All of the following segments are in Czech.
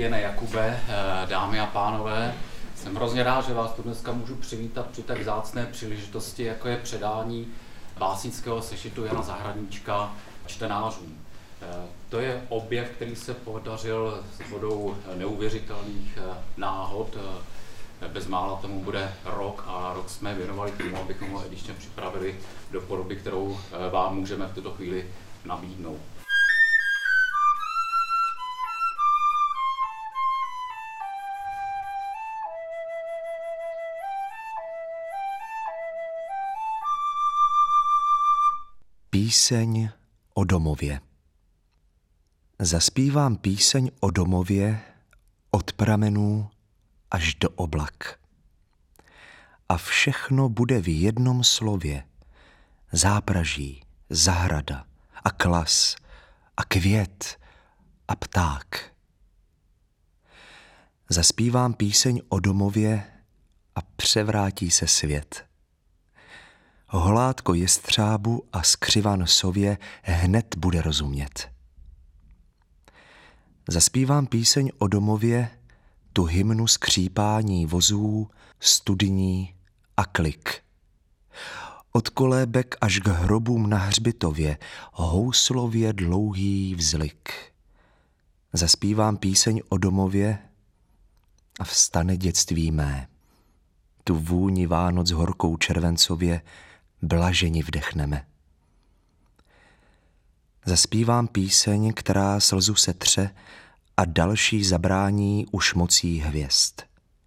Jane Jakube, dámy a pánové. Jsem hrozně rád, že vás tu dneska můžu přivítat při tak vzácné příležitosti, jako je předání básnického sešitu Jana Zahradníčka čtenářům. To je objev, který se podařil shodou neuvěřitelných náhod. Bezmála tomu bude rok a rok jsme věnovali tomu, abychom ho edičně připravili do podoby, kterou vám můžeme v tuto chvíli nabídnout. Píseň o domově. Zaspívám píseň o domově od pramenů až do oblak. A všechno bude v jednom slově. Zápraží, zahrada a klas a květ a pták. Zaspívám píseň o domově a převrátí se svět. Holátko jestřábu a skřivan sově hned bude rozumět. Zaspívám píseň o domově, tu hymnu skřípání vozů, studní a klik. Od kolébek až k hrobům na hřbitově houslově dlouhý vzlik. Zaspívám píseň o domově a vstane dětství mé. Tu vůni Vánoc horkou červencově blaženi vdechneme. Zaspívám píseň, která slzu setře a další zabrání už mocí hvězd.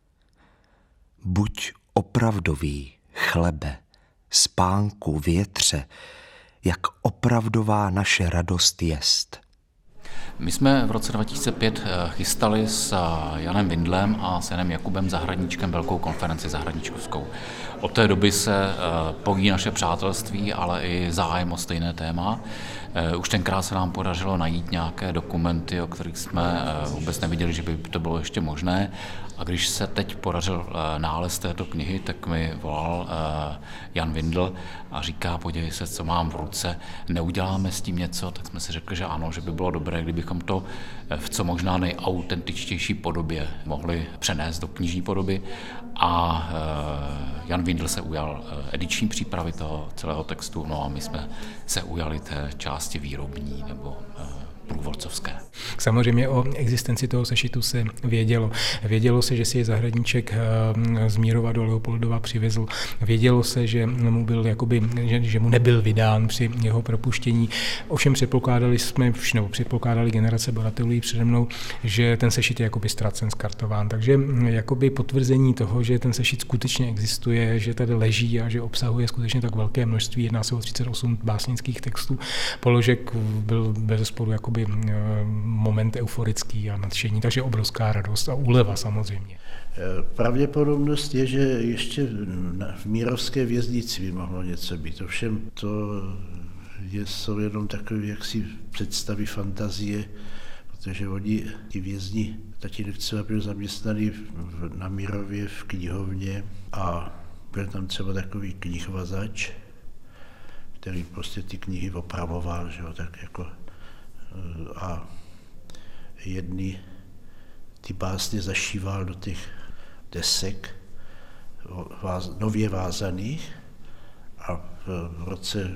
Buď opravdový, chlebe, spánku, větře, jak opravdová naše radost jest. My jsme v roce 2005 chystali s Janem Vindlem a s Janem Jakubem Zahradníčkem velkou konferenci zahradníčkovskou. Od té doby se pojí naše přátelství, ale i zájem o stejné téma. Už tenkrát se nám podařilo najít nějaké dokumenty, o kterých jsme vůbec neviděli, že by to bylo ještě možné. A když se teď podařil nález této knihy, tak mi volal Jan Vindl a říká, podívej se, co mám v ruce, neuděláme s tím něco, tak jsme si řekli, že ano, že by bylo dobré, kdybychom to v co možná nejautentičtější podobě mohli přenést do knižní podoby. A Jan Vindl se ujal ediční přípravy toho celého textu, no a my jsme se ujali té části výrobní nebo průvodcovské. Samozřejmě o existenci toho sešitu se vědělo. Vědělo se, že si je Zahradníček z Mírova do Leopoldova přivezl. Vědělo se, že mu byl že mu nebyl vydán při jeho propuštění. Ovšem předpokládali generace badatelů přede mnou, že ten sešit je jakoby ztracen, skartován. Takže jakoby potvrzení toho, že ten sešit skutečně existuje, že tady leží a že obsahuje skutečně tak velké množství, jedná se o 38 básnických textů, položek, byl bezesporu jakoby moment euforický a nadšení, takže obrovská radost a úleva samozřejmě. Pravděpodobnost je, že ještě v Mírovské věznici by mohlo něco být. Ovšem to jsou jenom takové jaksi představy, fantazie, protože oni, ti vězni, tatínek třeba byl zaměstnaný na Mírově v knihovně a byl tam třeba takový knihvazač, který prostě ty knihy opravoval, že jo, tak jako a jedny ty básně zašíval do těch desek nově vázaných a v roce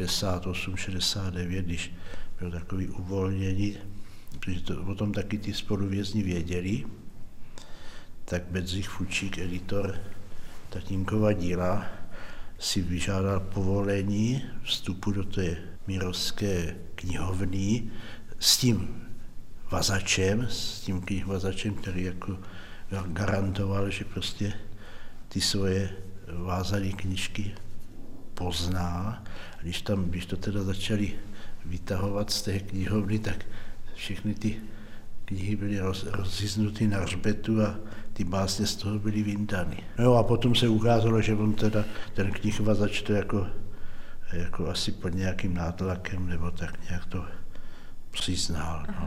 68-69, když byl takový uvolnění, protože o tom taky ty spoluvězni věděli, tak Bedřich Fučík, editor tatínkova díla, si vyžádal povolení vstupu do té Mírovské knihovny s tím vazačem, s tím knihvazačem, který jako garantoval, že prostě ty svoje vázané knížky pozná. A když to teda začali vytahovat z té knihovny, tak všechny ty knihy byly rozříznuty na hřbetu a ty básně z toho byly vyndány. No a potom se ukázalo, že on teda, ten knihvazač to jako asi pod nějakým nátlakem nebo tak nějak to přiznal. No,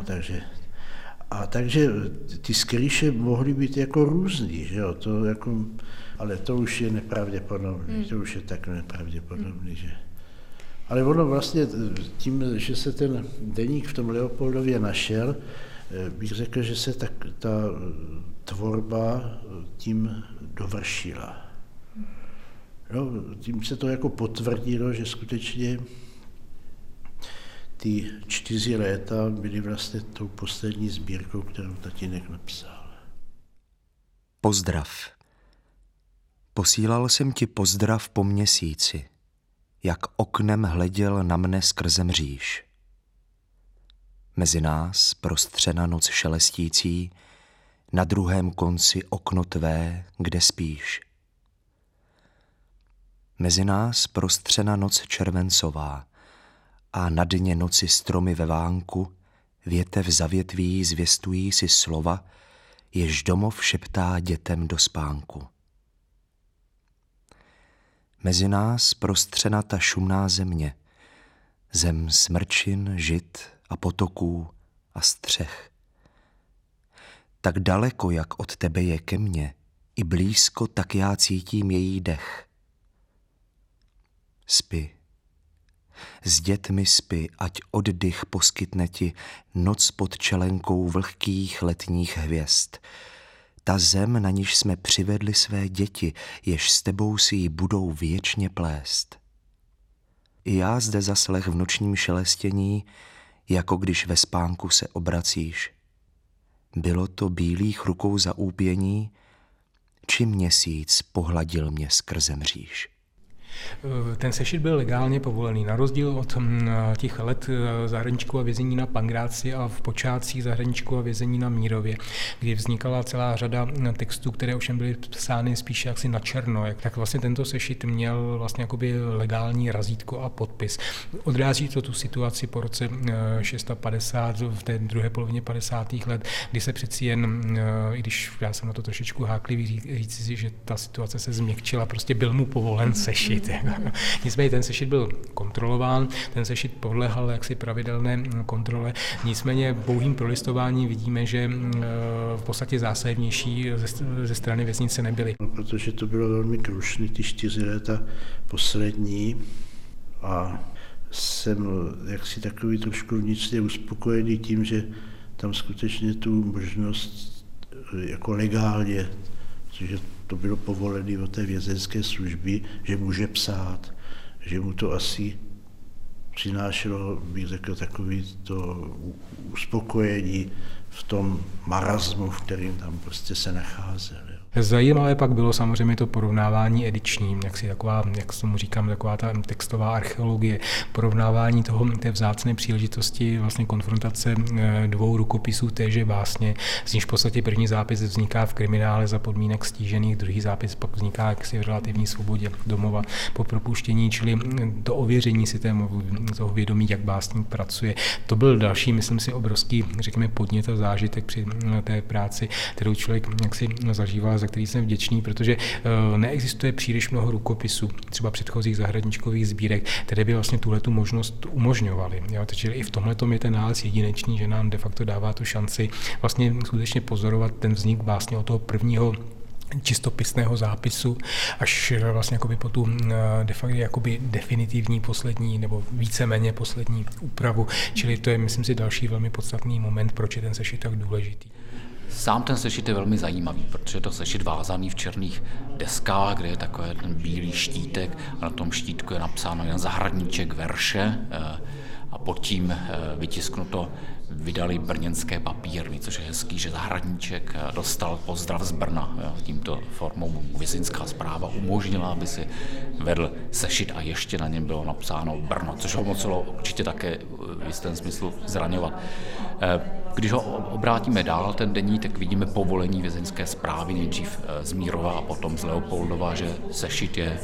takže ty skrýše mohly být jako různý, že jo, to jako, ale to už je nepravděpodobný, to už je tak nepravděpodobný, že. Ale ono vlastně tím, že se ten deník v tom Leopoldově našel, bych řekl, že se ta tvorba tím dovršila. No, tím se to jako potvrdilo, že skutečně ty 4 léta byly vlastně tou poslední sbírkou, kterou tatínek napsal. Pozdrav. Posílal jsem ti pozdrav po měsíci, jak oknem hleděl na mne skrze mříž. Mezi nás prostřena noc šelestící, na druhém konci okno tvé, kde spíš. Mezi nás prostřena noc červencová a na dně noci stromy ve vánku, větev za větví zvěstují si slova, jež domov šeptá dětem do spánku. Mezi nás prostřena ta šumná země, zem smrčin, žit a potoků a střech. Tak daleko, jak od tebe je ke mně, i blízko, tak já cítím její dech. Spi. S dětmi spi, ať oddych poskytne ti noc pod čelenkou vlhkých letních hvězd. Ta zem, na níž jsme přivedli své děti, jež s tebou si ji budou věčně plést. I já zde zaslech v nočním šelestění, jako když ve spánku se obracíš. Bylo to bílých rukou zaúpění, či měsíc pohladil mě skrze mříž. Ten sešit byl legálně povolený, na rozdíl od těch let zahraničního vězení na Pangráci a v počátcích zahraničního vězení na Mírově, kdy vznikala celá řada textů, které ovšem byly psány spíše jaksi na černo. Tak vlastně tento sešit měl vlastně jakoby legální razítko a podpis. Odráží to tu situaci po roce 650, v té druhé polovině 50. let, kdy se přeci jen, i když já jsem na to trošičku háklivý říci si, že ta situace se změkčila, prostě byl mu povolen sešit. Nicméně ten sešit byl kontrolován, ten sešit podléhal jaksi pravidelné kontrole, nicméně pouhým prolistováním vidíme, že v podstatě zásadnější ze strany věznice nebyly. No, protože to bylo velmi krušný, ty 4 léta poslední a jsem jaksi takový trošku vnitřně uspokojený tím, že tam skutečně tu možnost jako legálně, protože to bylo povolené od té vězeňské služby, že může psát, že mu to asi přinášelo, bych řekl, takový to uspokojení v tom marazmu, v kterým tam prostě se nacházel. Zajímavé pak bylo samozřejmě to porovnávání ediční, jak tomu říkám, taková ta textová archeologie, porovnávání té vzácné příležitosti, vlastně konfrontace 2 rukopisů téže básně, z níž v podstatě první zápis vzniká v kriminále za podmínek stížených, druhý zápis pak vzniká jaksi v relativní svobodě domova po propuštění, čili do ověření si toho vědomí, jak básník pracuje. To byl další, myslím si, obrovský, řekněme, podnět a zážitek při té práci, kterou člověk jaksi zažíval, za který jsem vděčný, protože neexistuje příliš mnoho rukopisů, třeba předchozích zahradničkových sbírek, které by vlastně tuhletu možnost umožňovaly. Takže i v tomhletom je ten nález jedinečný, že nám de facto dává tu šanci vlastně skutečně pozorovat ten vznik vlastně od toho prvního čistopisného zápisu až vlastně jakoby po tu de facto jakoby definitivní poslední nebo víceméně poslední úpravu. Čili to je, myslím si, další velmi podstatný moment, proč je ten sešit tak důležitý. Sám ten sešit je velmi zajímavý, protože je to sešit vázaný v černých deskách, kde je takový ten bílý štítek a na tom štítku je napsáno jen Zahradníček verše a pod tím vytisknuto vydali brněnské papírny, což je hezký, že Zahradníček dostal pozdrav z Brna. Tímto formou vězeňská správa umožnila, aby si vedl sešit a ještě na něm bylo napsáno Brno, což ho muselo určitě také v jistém smyslu zraňovat. Když ho obrátíme dál, ten deník, tak vidíme povolení vězeňské správy, nejdřív z Mírova a potom z Leopoldova, že sešit je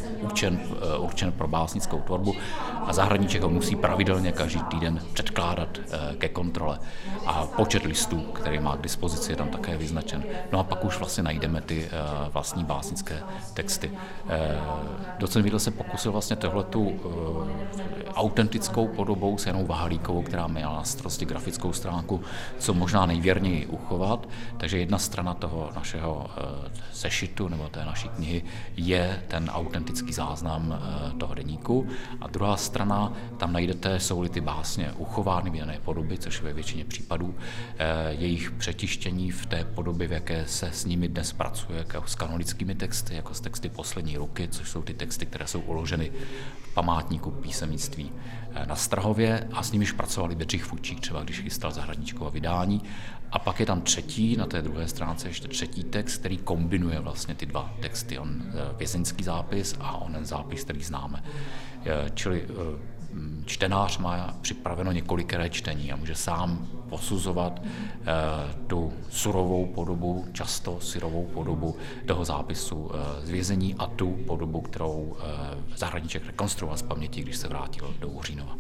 určen pro básnickou tvorbu a Zahradníček ho musí pravidelně každý týden předkládat ke kontrole. A počet listů, který má k dispozici, je tam také vyznačen. No a pak už vlastně najdeme ty vlastní básnické texty. Docent Vidl se pokusil vlastně tohletu autentickou podobou s Janou Vahalíkovou, která měla na starosti grafickou stránku, co možná nejvěrněji uchovat. Takže jedna strana toho našeho sešitu nebo té naší knihy je ten autentický záznam toho deníku a druhá strana, tam najdete, jsou-li ty básně uchovány v jiné podobě, což ve většině případů, jejich přetištění v té podobě, v jaké se s nimi dnes pracuje, jako s kanonickými texty, jako s texty poslední ruky, což jsou ty texty, které jsou uloženy v památníku písemnictví na Strahově a s nimiž pracovali Bedřich Fučík, třeba když chystal Zahradníčkovo vydání. A pak je tam třetí, na té druhé stránce ještě třetí text, který kombinuje vlastně ty dva texty, on vězeňský zápis a onen zápis, který známe. Čili čtenář má připraveno několikeré čtení a může sám posuzovat tu surovou podobu, často syrovou podobu toho zápisu z vězení a tu podobu, kterou Zahradníček rekonstruoval z paměti, když se vrátil do Uřínova.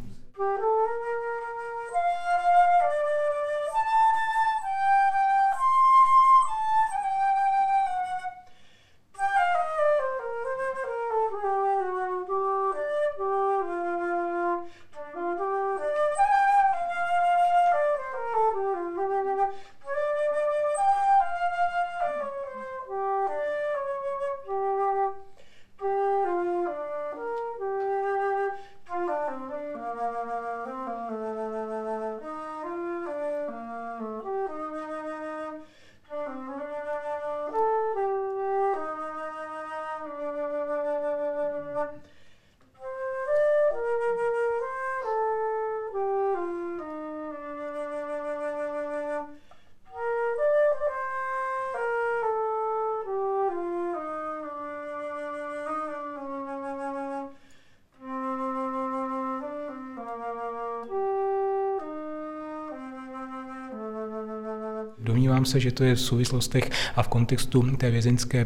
Domnívám se, že to je v souvislostech a v kontextu té vězeňské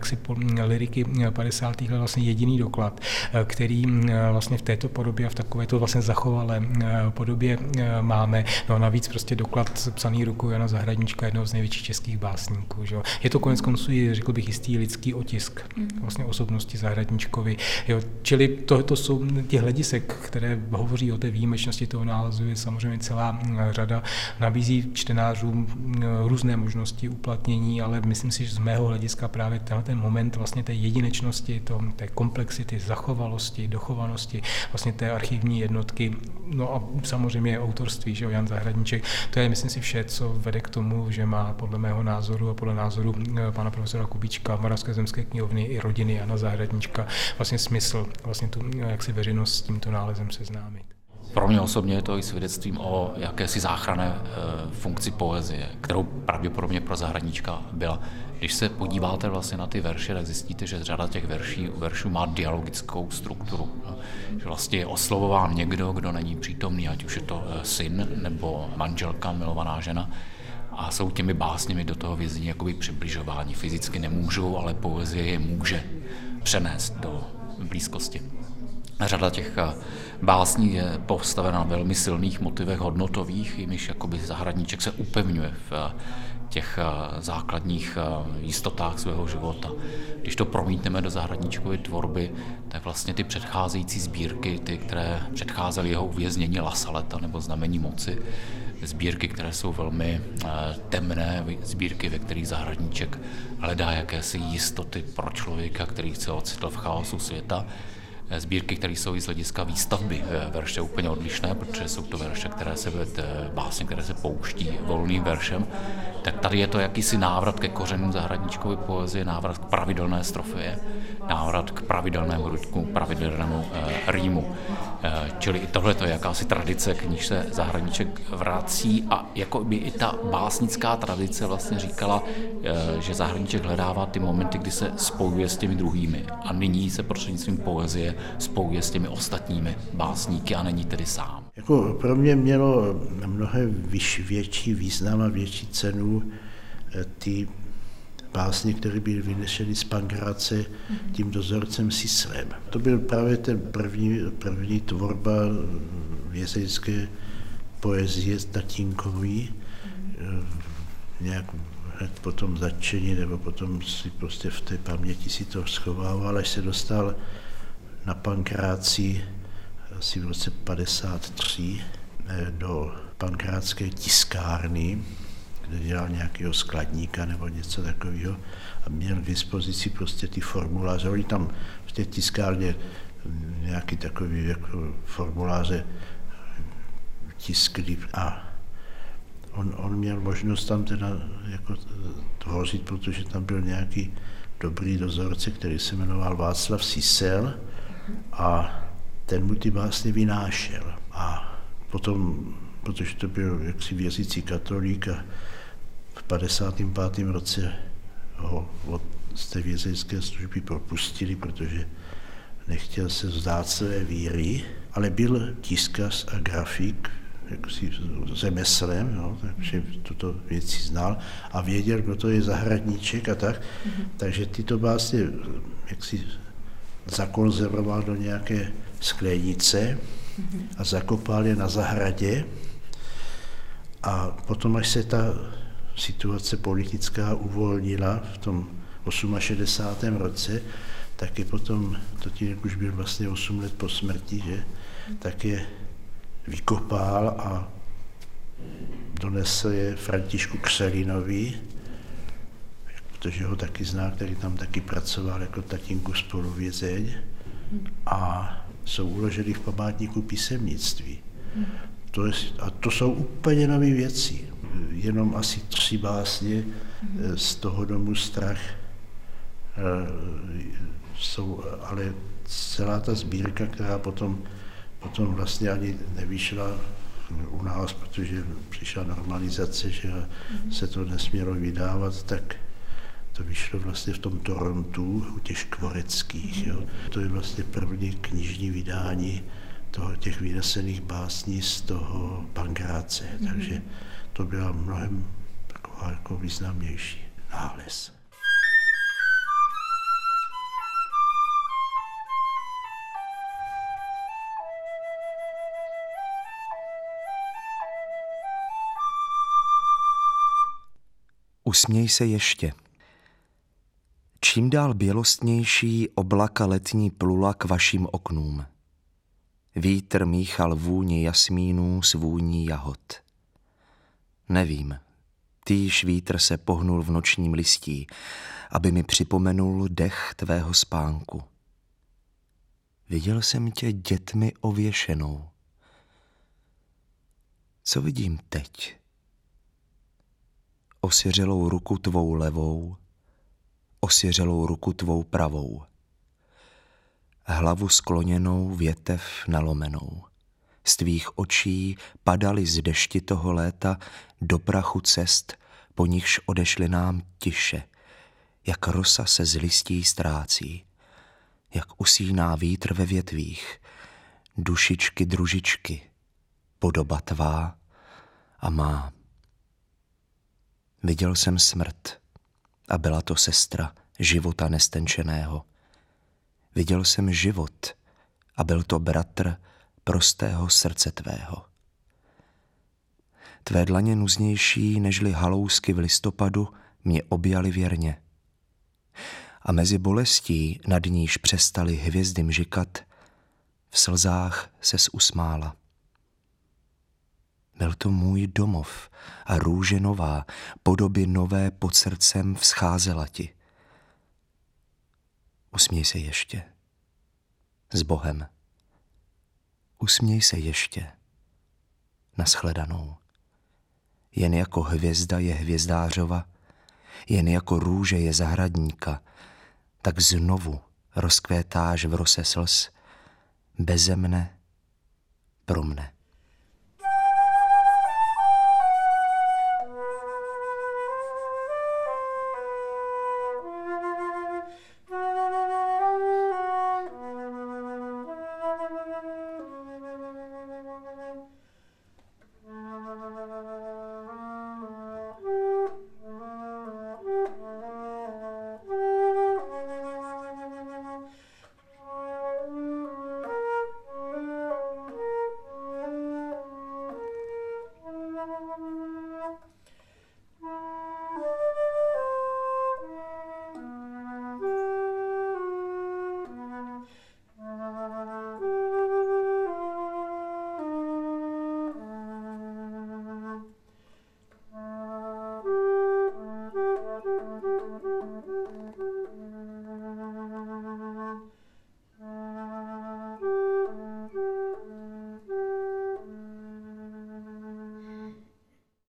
lyriky 50. let vlastně jediný doklad, který vlastně v této podobě a v takovéto vlastně zachovalé podobě máme. No a navíc prostě doklad psaný rukou Jana Zahradníčka, jednoho z největších českých básníků. Že? Je to konec konců, řekl bych, jistý lidský otisk vlastně osobnosti Zahradníčkovi. Jo? Čili to jsou těch hledisek, které hovoří o té výjimečnosti toho nálezu, je samozřejmě celá řada. Nabízí čtenářům různé možnosti uplatnění, ale myslím si, že z mého hlediska právě ten moment vlastně té jedinečnosti, té komplexity, zachovalosti, dochovanosti, vlastně té archivní jednotky, no a samozřejmě autorství, že Jan Zahradníček, to je, myslím si, vše, co vede k tomu, že má podle mého názoru a podle názoru pana profesora Kubíčka, Moravské zemské knihovny i rodiny Jana Zahradníčka vlastně smysl vlastně tu jaksi veřejnost s tímto nálezem seznámit. Pro mě osobně je to i svědectvím o jakési záchranné funkci poezie, kterou pravděpodobně pro Zahradníčka byla. Když se podíváte vlastně na ty verše, tak zjistíte, že řada těch veršů má dialogickou strukturu. Že vlastně je oslovován někdo, kdo není přítomný, ať už je to syn nebo manželka, milovaná žena, a jsou těmi básněmi do toho vězení jakoby přibližování. Fyzicky nemůžou, ale poezie je může přenést do blízkosti. Řada těch básní je postavena na velmi silných motivech hodnotových, jimiž jakoby Zahradníček se upevňuje v těch základních jistotách svého života. Když to promítneme do Zahradníčkovy tvorby, tak vlastně ty předcházející sbírky, ty, které předcházely jeho uvěznění La Saleta nebo Znamení moci, sbírky, které jsou velmi temné, sbírky, ve kterých Zahradníček hledá jakési jistoty pro člověka, který se ocitl v chaosu světa, sbírky, které jsou i z hlediska výstavby verše úplně odlišné, protože jsou to verše, básně, které se pouští volným veršem, tak tady je to jakýsi návrat ke kořenům Zahradníčkovy poezie, návrat k pravidelné strofie, návrat k pravidelnému rytmu, pravidelnému rýmu. Čili i tohle je jakási tradice, k níž se Zahradníček vrací a jako by i ta básnická tradice vlastně říkala, že Zahradníček hledává ty momenty, kdy se spojuje s těmi druhými a nyní se prostřednictvím poezie spojuje s těmi ostatními básníky a není tedy sám. Jako pro mě mělo mnohem větší význam a větší cenu ty básně, které byly vynešeny z Pankráce tím dozorcem Sislem. To byl právě ten první tvorba vězeňské poezie tatínkový, nějak hned potom zatčení, nebo potom si prostě v té paměti si to schovával, až se dostal na Pankráci asi v roce 53 do pankrátské tiskárny, kde dělal nějakého skladníka nebo něco takového a měl k dispozici prostě ty formuláře. Oni tam v té tiskárně nějaký takový jako formuláře tiskli a on měl možnost tam teda jako tvořit, protože tam byl nějaký dobrý dozorce, který se jmenoval Václav Sisel a ten mu ty básně vynášel. A potom, protože to byl jaksi věřící katolík a v 55. roce ho z té vězeňské služby propustili, protože nechtěl se vzdát své víry, ale byl tiskař a grafik, jaksi řemeslem, no, takže tuto věci znal a věděl, kdo to je Zahradníček a tak. Takže tyto básně jaksi zakonzervoval do nějaké sklenice a zakopal je na zahradě. A potom, až se ta situace politická uvolnila v tom 68. roce, tak je potom, Totínek už byl vlastně 8 let po smrti, že, tak je vykopál a donesl je Františku Křelinovi, protože ho taky zná, který tam taky pracoval jako tatínku spoluvězeň a jsou uloženy v památníku písemnictví. To jsou úplně nové věci. Jenom asi 3 básně z toho domu Strach jsou, ale celá ta sbírka, která potom vlastně ani nevyšla u nás, protože přišla normalizace, že se to nesmělo vydávat, tak to vyšlo vlastně v tom Torontu u těch Škvoreckých. Jo. To je vlastně první knižní vydání těch vynesených básní z toho Pankráce, takže to byla mnohem taková jako významnější nález. Usměj se ještě. Čím dál bělostnější oblaka letní plula k vašim oknům. Vítr míchal vůni jasmínů s vůní jahod. Nevím, týž vítr se pohnul v nočním listí, aby mi připomenul dech tvého spánku. Viděl jsem tě dětmi ověšenou. Co vidím teď? Osiřelou ruku tvou levou, osiřelou ruku tvou pravou. Hlavu skloněnou, větev nalomenou. Z tvých očí padaly z dešti toho léta do prachu cest, po nichž odešly nám tiše, jak rosa se z listí ztrácí, jak usíná vítr ve větvích, dušičky, družičky, podoba tvá a má. Viděl jsem smrt a byla to sestra života nestenčeného. Viděl jsem život a byl to bratr prostého srdce tvého. Tvé dlaně nuznější nežli halousky v listopadu mě objaly věrně. A mezi bolestí, nad níž přestaly hvězdy mžikat, v slzách ses usmála. Byl to můj domov a růže nová, podoby nové pod srdcem vzcházela ti. Usměj se ještě. S Bohem. Usměj se ještě. Nashledanou. Jen jako hvězda je hvězdářova, jen jako růže je zahradníka, tak znovu rozkvétáš v rose slz, beze mne, pro mne.